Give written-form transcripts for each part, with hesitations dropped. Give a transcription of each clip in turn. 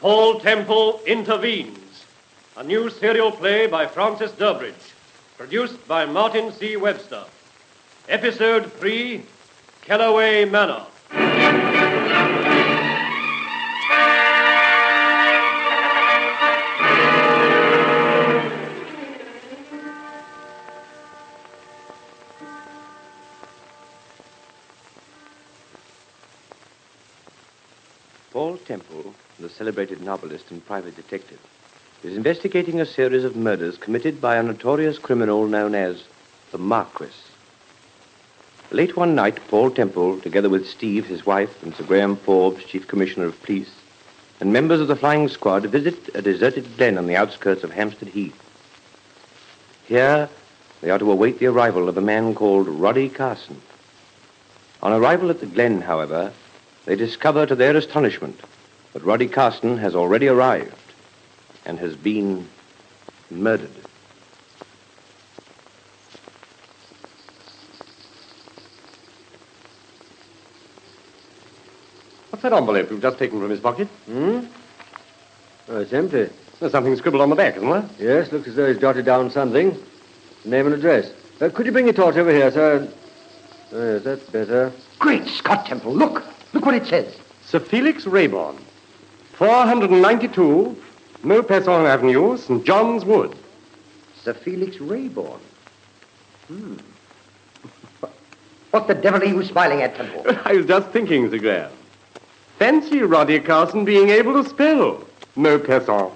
Paul Temple Intervenes, a new serial play by Francis Durbridge, produced by Martin C. Webster. Episode 3, Kellaway Manor. Paul Temple, the celebrated novelist and private detective, is investigating a series of murders committed by a notorious criminal known as the Marquis. Late one night, Paul Temple, together with Steve, his wife, and Sir Graham Forbes, Chief Commissioner of Police, and members of the flying squad, visit a deserted glen on the outskirts of Hampstead Heath. Here, they are to await the arrival of a man called Roddy Carson. On arrival at the glen, however, they discover to their astonishment that Roddy Carson has already arrived and has been murdered. What's that envelope you've just taken from his pocket? Oh, it's empty. There's something scribbled on the back, isn't there? Yes, looks as though he's jotted down something. Name and address. Could you bring your torch over here, sir? Oh, yes, that's better. Great Scott, Temple, look. Look what it says. Sir Felix Rayborn, 492 Maupassant Avenue, St. John's Wood. Sir Felix Rayborn. What the devil are you smiling at, Temple? I was just thinking, Sir Graham. Fancy Roddy Carson being able to spell Maupassant.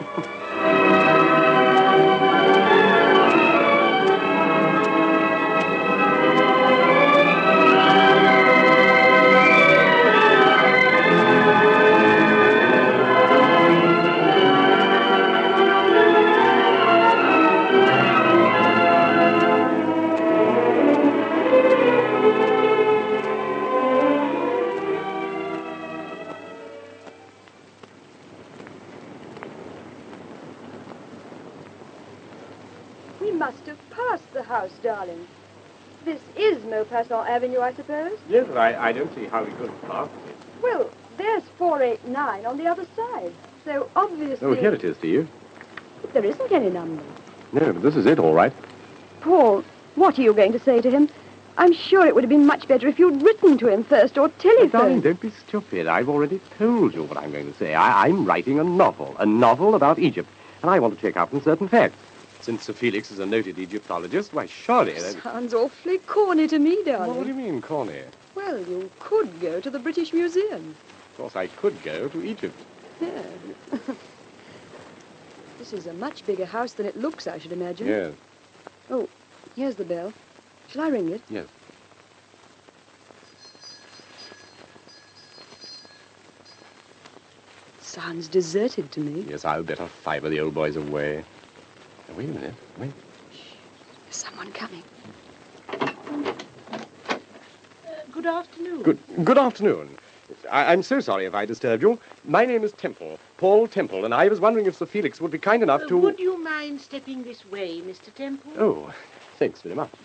We must have passed the house, darling. This is Maupassant Avenue, I suppose? Yes, but I don't see how we could have passed it. Well, there's 489 on the other side. So obviously... Oh, here it is, Steve. But there isn't any number. No, but this is it, all right. Paul, what are you going to say to him? I'm sure it would have been much better if you'd written to him first or telephoned. Darling, don't be stupid. I've already told you what I'm going to say. I'm writing a novel about Egypt, and I want to check up on certain facts. Since Sir Felix is a noted Egyptologist, why, surely... Sounds awfully corny to me, darling. Well, what do you mean, corny? Well, you could go to the British Museum. Of course, I could go to Egypt. Yeah. This is a much bigger house than it looks, I should imagine. Yes. Oh, here's the bell. Shall I ring it? Yes. Sounds deserted to me. Yes, I'll bet a fiver the old boy's away. Now, wait a minute. Wait. There's someone coming. Good afternoon. Good afternoon. I'm so sorry if I disturbed you. My name is Temple, Paul Temple, and I was wondering if Sir Felix would be kind enough to... Would you mind stepping this way, Mr. Temple? Oh, thanks very much.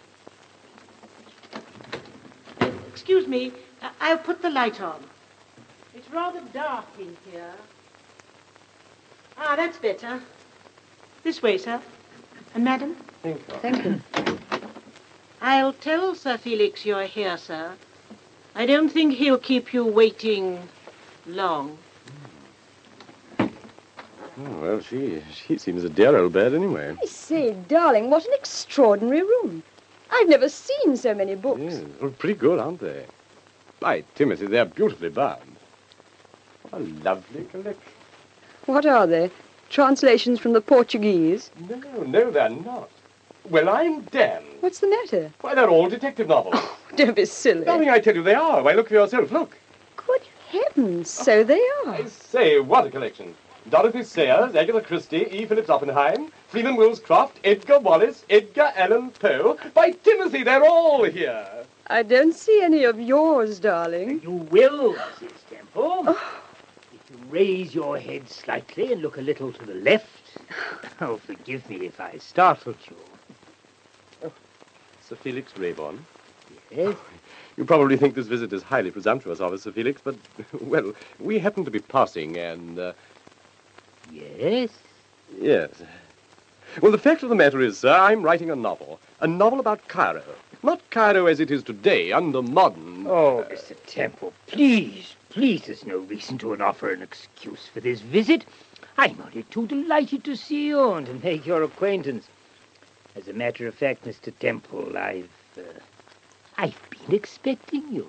Excuse me, I'll put the light on. It's rather dark in here. Ah, that's better. This way, sir. And madam? Thank you. I'll tell Sir Felix you're here, sir. I don't think he'll keep you waiting long. Oh, well, she seems a dear old bird anyway. I say, darling, what an extraordinary room. I've never seen so many books. Yes, well, pretty good, aren't they? By Timothy, they're beautifully bound. What a lovely collection. What are they? Translations from the Portuguese? No, they're not. Well, I'm damned. What's the matter? Why, they're all detective novels. Don't be silly. Darling, I tell you, they are. Why, look for yourself. Look. Good heavens, so they are. I say, what a collection. Dorothy Sayers, Agatha Christie, E. Phillips Oppenheim, Freeman Wills-Croft, Edgar Wallace, Edgar Allan Poe. By Timothy, they're all here. I don't see any of yours, darling. You will, Mrs. Temple. If you raise your head slightly and look a little to the left. Oh, forgive me if I startled you. Sir Felix Rayborn. Yes? You probably think this visit is highly presumptuous of us, Sir Felix, but, well, we happen to be passing, and, Yes? Yes. Well, the fact of the matter is, sir, I'm writing a novel about Cairo. Not Cairo as it is today, under modern... Oh, Mr. Temple, please, there's no reason to offer an excuse for this visit. I'm only too delighted to see you and to make your acquaintance. As a matter of fact, Mr. Temple, I've been expecting you.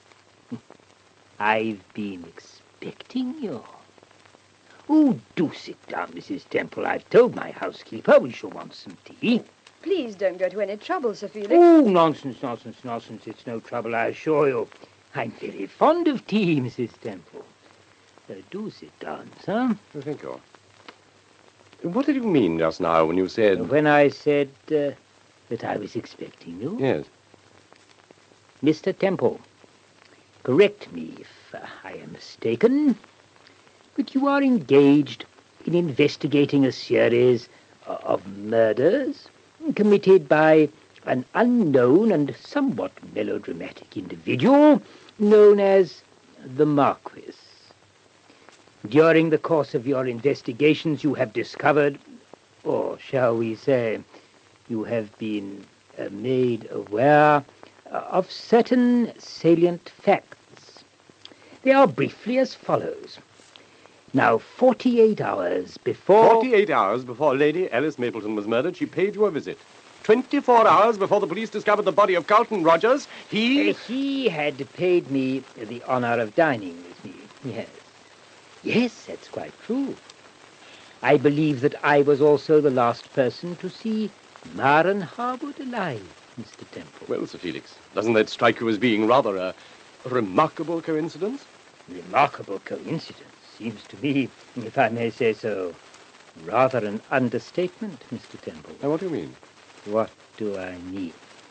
I've been expecting you. Oh, do sit down, Mrs. Temple. I've told my housekeeper we shall want some tea. Please don't go to any trouble, Sir Felix. Oh, nonsense. It's no trouble, I assure you. I'm very fond of tea, Mrs. Temple. Do sit down, sir. Thank you. What did you mean just now when you said... When I said that I was expecting you? Yes. Mr. Temple, correct me if I am mistaken, but you are engaged in investigating a series of murders committed by an unknown and somewhat melodramatic individual known as the Marquis. During the course of your investigations, you have discovered, or shall we say, you have been made aware of certain salient facts. They are briefly as follows. Now, 48 hours before... 48 hours before Lady Alice Mapleton was murdered, she paid you a visit. 24 hours before the police discovered the body of Carlton Rogers, he had paid me the honor of dining with me, yes. Yes, that's quite true. I believe that I was also the last person to see Maren Harwood alive, Mr. Temple. Well, Sir Felix, doesn't that strike you as being rather a remarkable coincidence? Remarkable coincidence seems to me, if I may say so, rather an understatement, Mr. Temple. Now, what do you mean? What do I mean?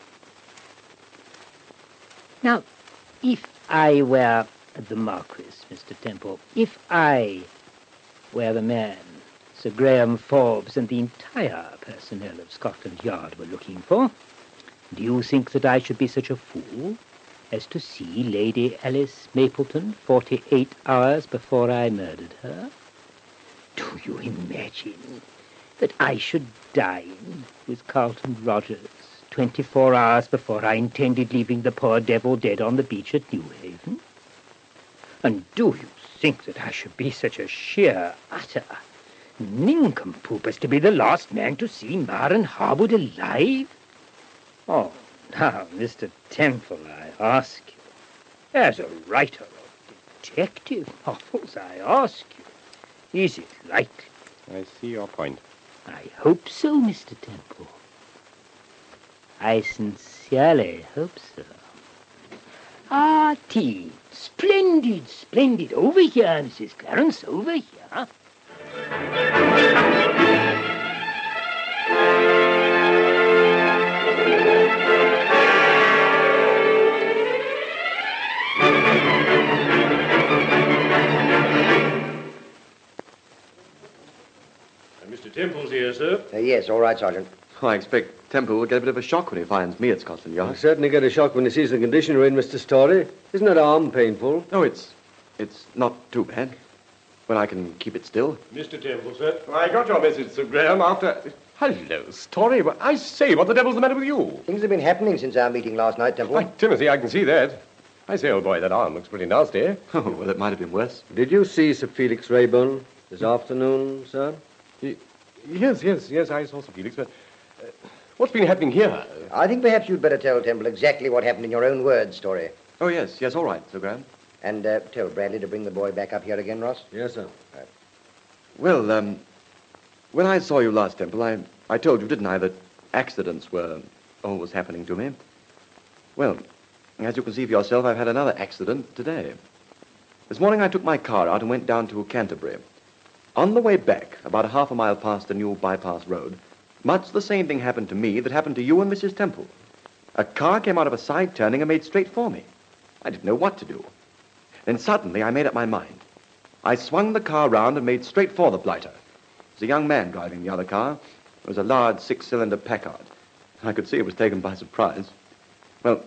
Now, if I were the Marquis, Mr. Temple, if I were the man Sir Graham Forbes and the entire personnel of Scotland Yard were looking for, do you think that I should be such a fool as to see Lady Alice Mapleton 48 hours before I murdered her? Do you imagine that I should dine with Carlton Rogers 24 hours before I intended leaving the poor devil dead on the beach at Newhaven? And do you think that I should be such a sheer, utter nincompoop as to be the last man to see Maren Harwood alive? Oh, now, Mr. Temple, I ask you, as a writer of detective novels, I ask you, is it likely? I see your point. I hope so, Mr. Temple. I sincerely hope so. Ah, tea. Splendid, splendid. Over here, Mrs. Clarence, over here. Mr. Temple's here, sir. Yes, all right, Sergeant. Oh, I expect Temple will get a bit of a shock when he finds me at Scotland Yard. He'll certainly get a shock when he sees the condition you're in, Mr. Story. Isn't that arm painful? Oh, it's not too bad. Well, I can keep it still. Mr. Temple, sir. I got your message, Sir Graham, after... Hello, Story. Well, I say, what the devil's the matter with you? Things have been happening since our meeting last night, Temple. Why, Timothy, I can see that. I say, old boy, that arm looks pretty nasty. Oh, well, it might have been worse. Did you see Sir Felix Rayburn this afternoon, sir? Yes, I saw Sir Felix, but... what's been happening here? I think perhaps you'd better tell Temple exactly what happened in your own words, Story. Oh, yes, all right, Sir Graham. And tell Bradley to bring the boy back up here again, Ross. Yes, sir. Right. Well, when I saw you last, Temple, I told you, didn't I, that accidents were always happening to me. Well, as you can see for yourself, I've had another accident today. This morning I took my car out and went down to Canterbury. On the way back, about a half a mile past the new bypass road, much the same thing happened to me that happened to you and Mrs. Temple. A car came out of a side turning and made straight for me. I didn't know what to do. Then suddenly I made up my mind. I swung the car round and made straight for the blighter. There was a young man driving the other car. It was a large 6-cylinder Packard. I could see he was taken by surprise. Well,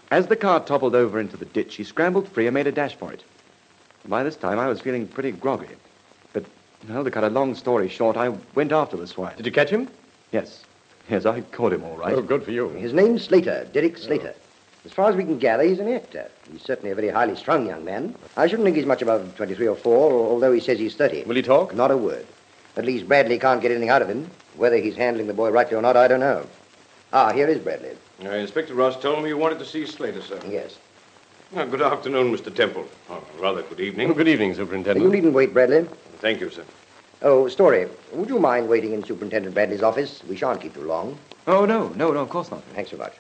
As the car toppled over into the ditch, he scrambled free and made a dash for it. By this time, I was feeling pretty groggy. But, well, to cut a long story short, I went after the swine. Did you catch him? Yes. Yes, I caught him all right. Oh, good for you. His name's Slater, Derek Slater. As far as we can gather, he's an actor. He's certainly a very highly strung young man. I shouldn't think he's much above 23 or 4, although he says he's 30. Will he talk? Not a word. At least Bradley can't get anything out of him. Whether he's handling the boy rightly or not, I don't know. Ah, here is Bradley. Inspector Ross told me you wanted to see Slater, sir. Yes. Good afternoon, Mr. Temple. Oh, rather good evening. Oh, good evening, Superintendent. You needn't wait, Bradley. Thank you, sir. Oh, Story, would you mind waiting in Superintendent Bradley's office? We shan't keep you long. Oh, no, of course not. Thanks so much.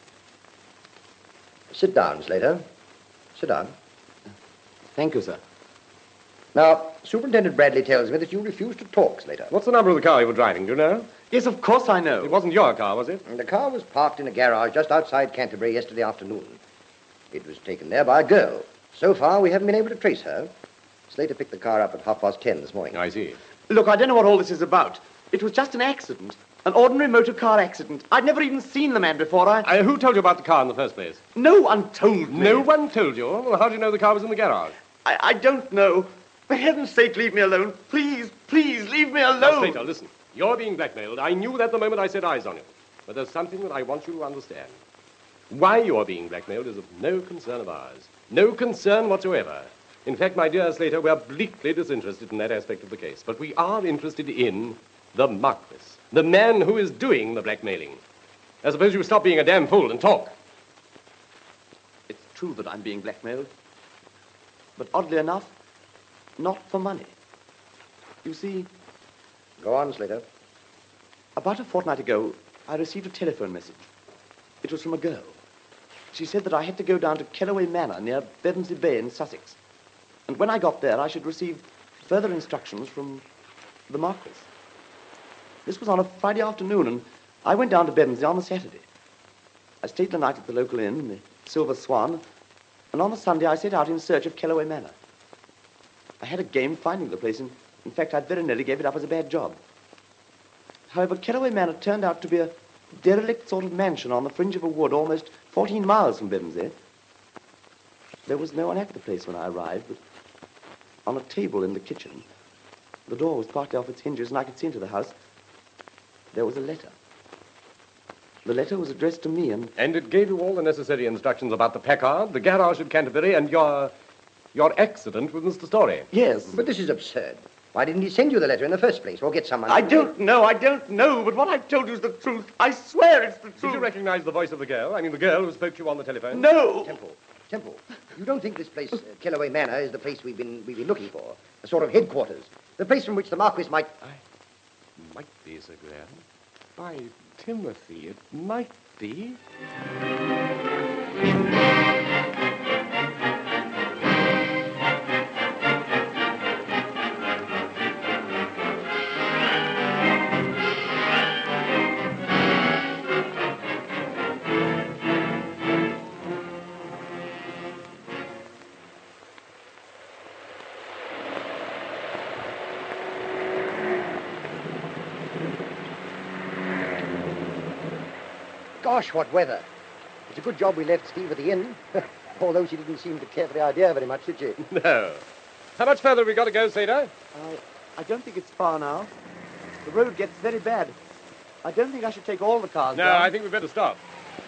Sit down, Slater. Sit down. Thank you, sir. Now, Superintendent Bradley tells me that you refuse to talk, Slater. What's the number of the car you were driving, do you know? Yes, of course I know. It wasn't your car, was it? The car was parked in a garage just outside Canterbury yesterday afternoon. It was taken there by a girl. So far, we haven't been able to trace her. Slater picked the car up at 10:30 this morning. I see. Look, I don't know what all this is about. It was just an accident. An ordinary motor car accident. I'd never even seen the man before. Who told you about the car in the first place? No one told me. No one told you? Well, how do you know the car was in the garage? I don't know. For heaven's sake, leave me alone. Please, please, leave me alone. Now, Slater, listen. You're being blackmailed. I knew that the moment I set eyes on you. But there's something that I want you to understand. Why you're being blackmailed is of no concern of ours. No concern whatsoever. In fact, my dear Slater, we're bleakly disinterested in that aspect of the case. But we are interested in the Marquis, the man who is doing the blackmailing. I suppose you stop being a damn fool and talk. It's true that I'm being blackmailed. But oddly enough, not for money. You see... Go on, Slater. About a fortnight ago, I received a telephone message. It was from a girl. She said that I had to go down to Kellaway Manor near Bevensey Bay in Sussex. And when I got there, I should receive further instructions from the Marquis. This was on a Friday afternoon, and I went down to Bevensey on a Saturday. I stayed the night at the local inn, the Silver Swan, and on the Sunday I set out in search of Kellaway Manor. I had a game finding the place, and in fact, I very nearly gave it up as a bad job. However, Kellaway Manor turned out to be a derelict sort of mansion on the fringe of a wood almost 14 miles from Bevensey. There was no one at the place when I arrived, but on a table in the kitchen, the door was partly off its hinges and I could see into the house, there was a letter. The letter was addressed to me and... And it gave you all the necessary instructions about the Packard, the garage at Canterbury, and your accident with Mr. Story. Yes. But this is absurd. Why didn't he send you the letter in the first place, or get someone... I don't know, but what I've told you is the truth. I swear it's the truth. Did you recognize the voice of the girl? I mean, the girl who spoke to you on the telephone? No! Temple, you don't think this place, Kellaway Manor, is the place we've been looking for? A sort of headquarters. The place from which the Marquis might... Might be, Sir Graham. By Timothy, it might be. Gosh, what weather. It's a good job we left Steve at the inn. Although she didn't seem to care for the idea very much, did she? No. How much further have we got to go, Slater? I don't think it's far now. The road gets very bad. I don't think I should take all the cars No, down. I think we'd better stop.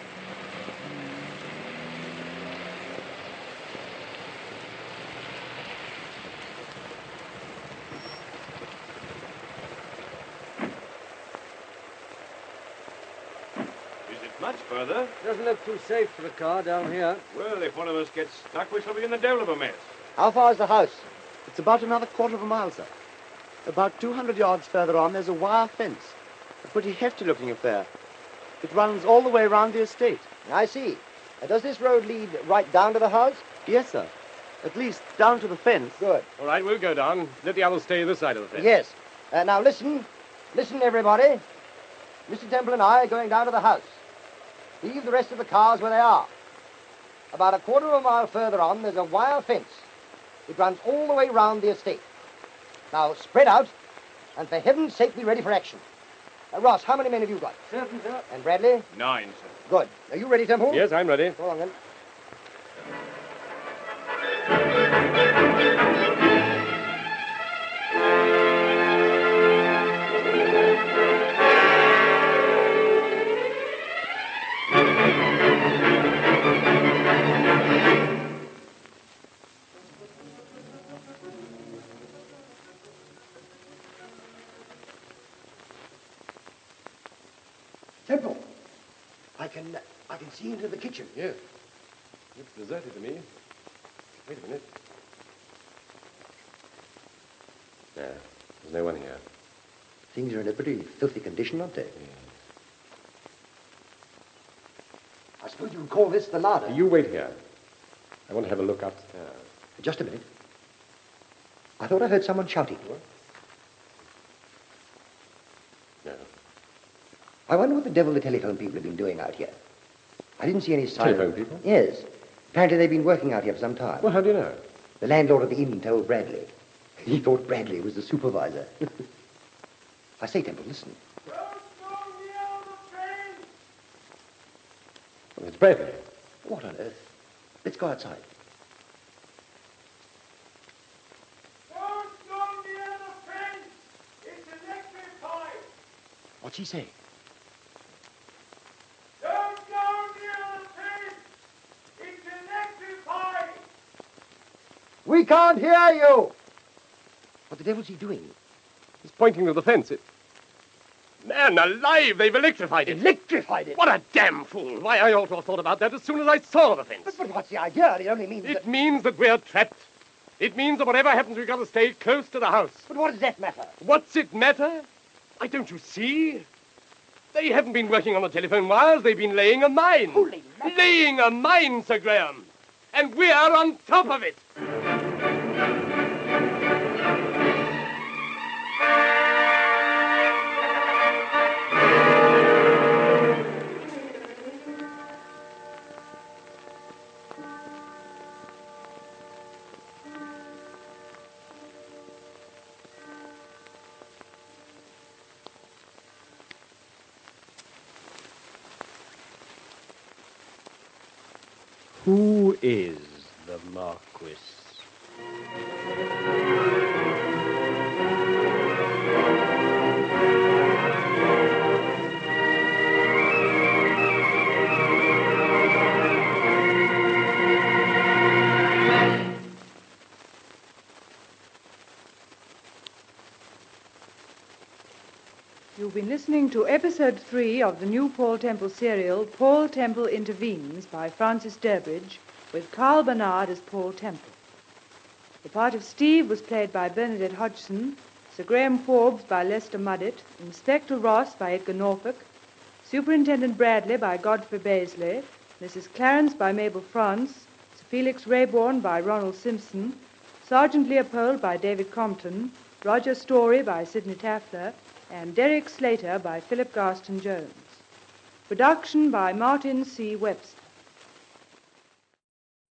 Much further. Doesn't look too safe for a car down here. Well, if one of us gets stuck, we shall be in the devil of a mess. How far is the house? It's about another quarter of a mile, sir. About 200 yards further on, there's a wire fence. A pretty hefty-looking affair. It runs all the way around the estate. I see. Does this road lead right down to the house? Yes, sir. At least down to the fence. Good. All right, we'll go down. Let the others stay this side of the fence. Yes. Now listen. Listen, everybody. Mr. Temple and I are going down to the house. Leave the rest of the cars where they are. About a quarter of a mile further on, there's a wire fence. It runs all the way round the estate. Now, spread out, and for heaven's sake, be ready for action. Ross, how many men have you got? 7, sir. And Bradley? 9, sir. Good. Are you ready, Temple? Yes, I'm ready. Go on, then. Temple, I can see into the kitchen. Yes. Looks deserted to me. Wait a minute. No, there's no one here. Things are in a pretty filthy condition, aren't they? Yes. I suppose you would call this the larder. You wait here. I want to have a look upstairs. Just a minute. I thought I heard someone shouting. What? No. I wonder what the devil the telephone people have been doing out here. I didn't see any sign Telephone of... people? Yes. Apparently they've been working out here for some time. Well, how do you know? The landlord of the inn told Bradley. He thought Bradley was the supervisor. I say, Temple, listen. Well, it's Bradley. What on earth? Let's go outside. What's he saying? Don't go near the fence! It's electrified! We can't hear you! What the devil's he doing? He's pointing to the fence. Man alive, they've electrified it. Electrified it? What a damn fool. Why, I ought to have thought about that as soon as I saw the fence. But what's the idea? It only means It means that we're trapped. It means that whatever happens, we've got to stay close to the house. But what does that matter? What's it matter? Why, don't you see? They haven't been working on the telephone wires. They've been laying a mine. Holy mackerel. Laying a mine, Sir Graham. And we're on top of it. Who is the Marquis? You've been listening to episode 3 of the new Paul Temple serial, Paul Temple Intervenes, by Francis Durbridge, with Carl Bernard as Paul Temple. The part of Steve was played by Bernadette Hodgson, Sir Graham Forbes by Lester Muddett, Inspector Ross by Edgar Norfolk, Superintendent Bradley by Godfrey Baisley, Mrs. Clarence by Mabel France, Sir Felix Rayborn by Ronald Simpson, Sergeant Leopold by David Compton, Roger Story by Sidney Taffler, and Derek Slater by Philip Garston Jones. Production by Martin C. Webster.